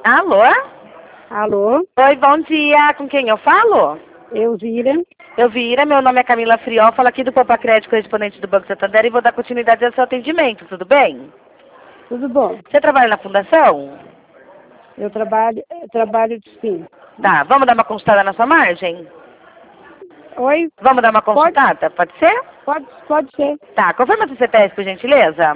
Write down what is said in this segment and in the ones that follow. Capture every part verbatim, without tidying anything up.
Alô? Alô? Oi, bom dia. Com quem eu falo? Elvira. Elvira, meu nome é Camila Friol, falo aqui do Poupa Crédito, correspondente do Banco Santander, e vou dar continuidade ao seu atendimento, tudo bem? Tudo bom? Você trabalha na fundação? Eu trabalho, eu trabalho sim. Tá, vamos dar uma consultada na sua margem? Oi? Vamos dar uma Pode, consultada, pode ser? pode, pode ser. Tá, confirma seu C P F, por gentileza.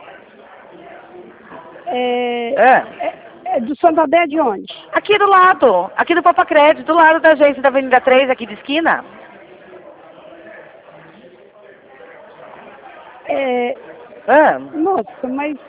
É, Ah. é, é do Santander de onde? Aqui do lado, aqui do Poupa Crédito, do lado da agência da Avenida três, aqui de esquina. É, Ah. nossa, mas...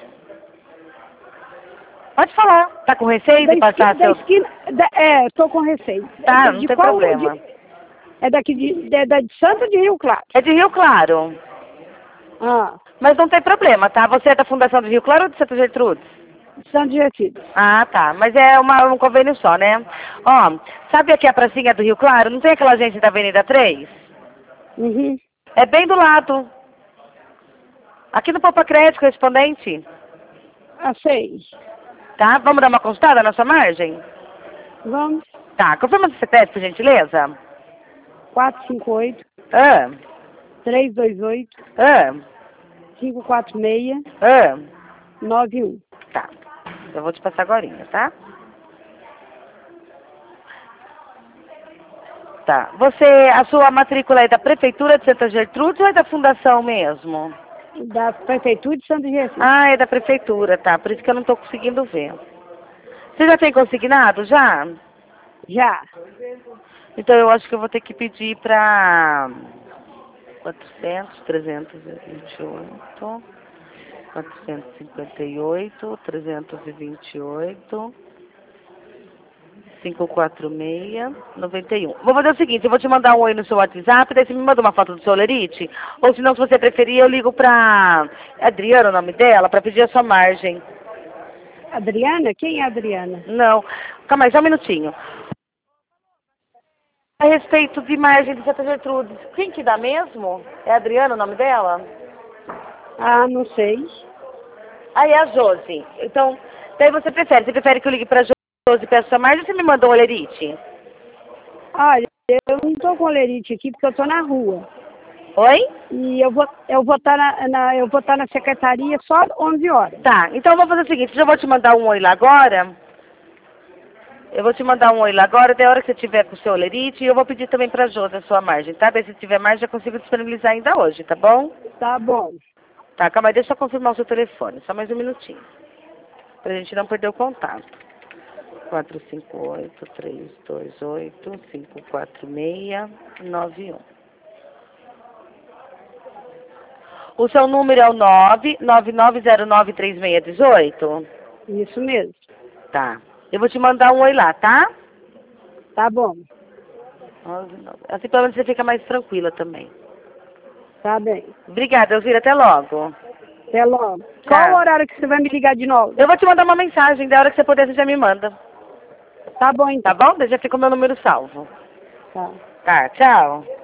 Pode falar. Tá com receio Da de passar esquina, da seu... esquina da, é, estou com receio. Tá, É não de tem qual, problema. de, é daqui de, de, da de Santo ou de Rio Claro? É de Rio Claro. Ah, Mas não tem problema, tá? Você é da Fundação do Rio Claro ou do Santa Gertrudes? de Santo Gertrudes. Ah, tá. Mas é uma, um convênio só, né? Ó, sabe aqui a pracinha do Rio Claro? Não tem aquela agência da Avenida três? Uhum. É bem do lado. Aqui no Poupa Crédito, correspondente. Ah, sei. Tá? Vamos dar uma consultada na sua margem? Vamos. Tá. Confirma seu C P F, por gentileza. quatro cinco oito, Ah, três dois oito, ah, cinco quatro seis, ah. nove um. Tá. Eu vou te passar agora, tá? Tá. Você, a sua matrícula é da Prefeitura de Santa Gertrudes ou é da Fundação mesmo? Da Prefeitura de Santo Gertrudes. Ah, é da Prefeitura, tá. Por isso que eu não tô conseguindo ver. Você já tem consignado, já? Já. Então eu acho que eu vou ter que pedir pra quatrocentos, trezentos e vinte e oito, quatrocentos e cinquenta e oito, trezentos e vinte e oito, cinco quatro seis, noventa e um. Vou fazer o seguinte, eu vou te mandar um oi no seu WhatsApp, daí você me manda uma foto do seu olerite, ou se não, se você preferir, eu ligo pra Adriana, o nome dela, pra pedir a sua margem. Adriana? Quem é Adriana? Não, calma aí, só um minutinho. A respeito de margem de Santa Gertrudes, quem que dá mesmo? É a Adriana o nome dela? Ah, não sei. Aí é a Josi. Então, daí você prefere? Você prefere que eu ligue pra Josi e peça a margem ou você me manda o olerite? Olha, eu não tô com olerite aqui porque eu tô na rua. Oi? E eu vou eu vou estar na, na eu vou estar na secretaria só onze horas. Tá, então eu vou fazer o seguinte, eu já vou te mandar um oi lá agora. Eu vou te mandar um oi lá agora, da hora que você tiver com o seu olerite, e eu vou pedir também pra Josi a sua margem, tá? Daí se tiver mais, já consigo disponibilizar ainda hoje, tá bom? Tá bom. Tá, calma aí, deixa eu confirmar o seu telefone, só mais um minutinho. Pra gente não perder o contato. quatro cinco oito, três dois oito, cinco quatro seis, nove um. O seu número é o nove nove nove zero nove três seis um oito? Isso mesmo. Tá. Eu vou te mandar um oi lá, tá? Tá bom. Assim pelo menos você fica mais tranquila também. Tá bem. Obrigada, Elvira. Até logo. Até logo. Tá. Qual o horário que você vai me ligar de novo? Eu vou te mandar uma mensagem. Da hora que você puder, você já me manda. Tá bom então. Tá bom? Daí já fica o meu número salvo. Tá. Tá, tchau.